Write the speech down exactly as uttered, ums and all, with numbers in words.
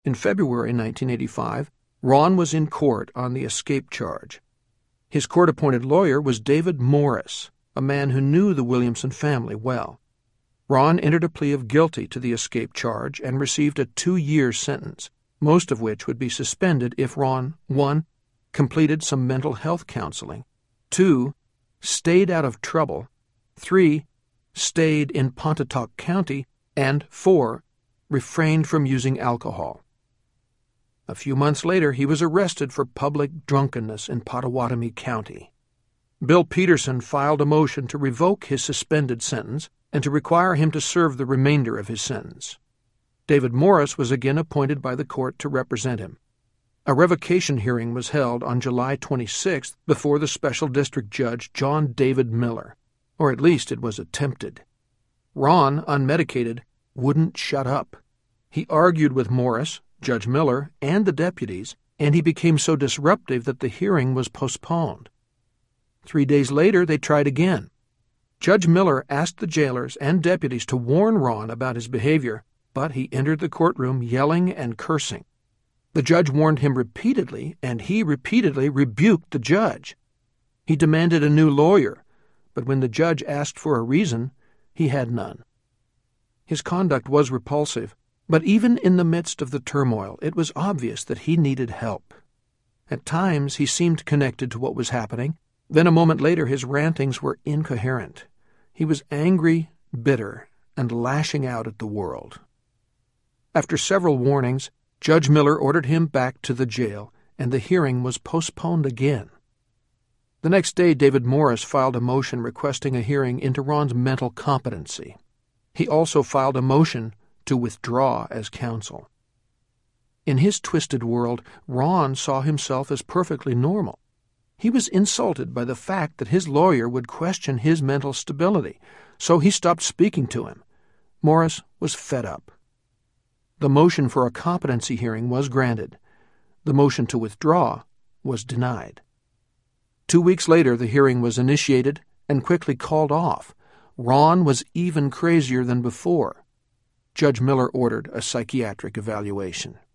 In February nineteen eighty-five, Ron was in court on the escape charge. His court-appointed lawyer was David Morris, a man who knew the Williamson family well. Ron entered a plea of guilty to the escape charge and received a two-year sentence, most of which would be suspended if Ron, one, completed some mental health counseling, two, stayed out of trouble, three, stayed in Pontotoc County, and four, refrained from using alcohol. A few months later, he was arrested for public drunkenness in Pottawatomie County. Bill Peterson filed a motion to revoke his suspended sentence and to require him to serve the remainder of his sentence. David Morris was again appointed by the court to represent him. A revocation hearing was held on July twenty-sixth before the Special District Judge John David Miller, or at least it was attempted. Ron, unmedicated, wouldn't shut up. He argued with Morris, Judge Miller, and the deputies, and he became so disruptive that the hearing was postponed. Three days later, they tried again. Judge Miller asked the jailers and deputies to warn Ron about his behavior, but he entered the courtroom yelling and cursing. The judge warned him repeatedly, and he repeatedly rebuked the judge. He demanded a new lawyer, but when the judge asked for a reason, he had none. His conduct was repulsive, but even in the midst of the turmoil, it was obvious that he needed help. At times, he seemed connected to what was happening. Then a moment later, his rantings were incoherent. He was angry, bitter, and lashing out at the world. After several warnings, Judge Miller ordered him back to the jail, and the hearing was postponed again. The next day, David Morris filed a motion requesting a hearing into Ron's mental competency. He also filed a motion to withdraw as counsel. In his twisted world, Ron saw himself as perfectly normal. He was insulted by the fact that his lawyer would question his mental stability, so he stopped speaking to him. Morris was fed up. The motion for a competency hearing was granted. The motion to withdraw was denied. Two weeks later, the hearing was initiated and quickly called off. Ron was even crazier than before. Judge Miller ordered a psychiatric evaluation.